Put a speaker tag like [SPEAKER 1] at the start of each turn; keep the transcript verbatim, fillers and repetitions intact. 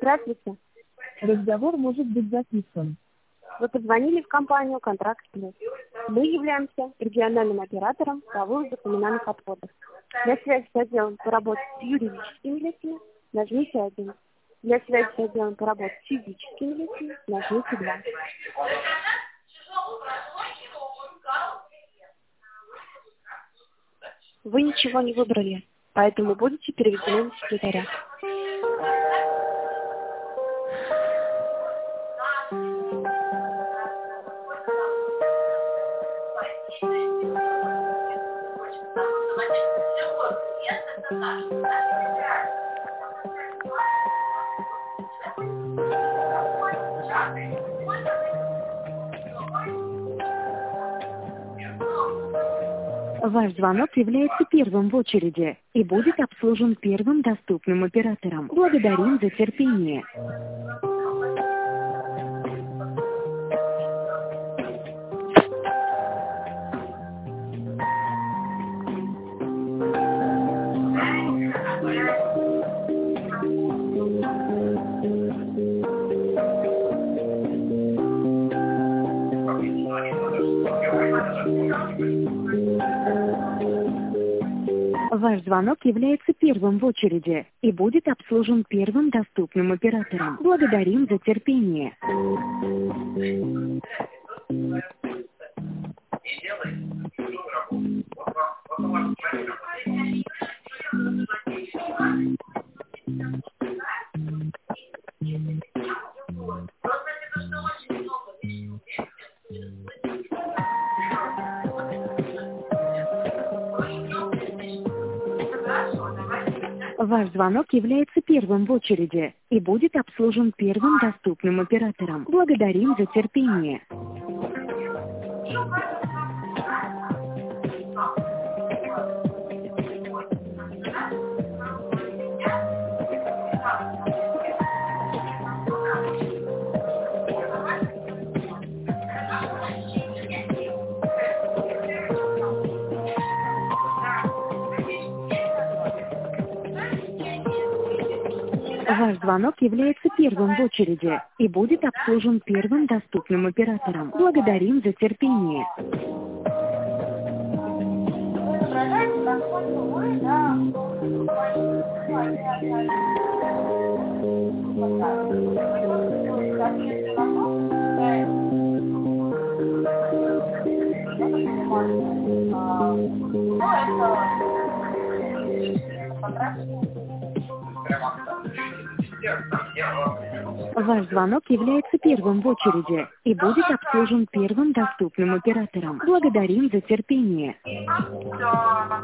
[SPEAKER 1] Здравствуйте.
[SPEAKER 2] Разговор может быть записан.
[SPEAKER 1] Вы позвонили в компанию «Контракт Плюс». Мы являемся региональным оператором по выводу коммунальных отходов. Для связи с отделом по работе с юридическими лицами нажмите один. Для связи с отделом по работе с физическими лицами нажмите два. Вы ничего не выбрали, поэтому будете переведены на секретаря.
[SPEAKER 3] Ваш звонок является первым в очереди и будет обслужен первым доступным оператором. Благодарим за терпение. Ваш звонок является первым в очереди и будет обслужен первым доступным оператором. Благодарим за терпение. Ваш звонок является первым в очереди и будет обслужен первым доступным оператором. Благодарим за терпение. Ваш звонок является первым в очереди и будет обслужен первым доступным оператором. Благодарим за терпение. Ваш звонок является первым в очереди и будет обслужен первым доступным оператором. Благодарим за терпение.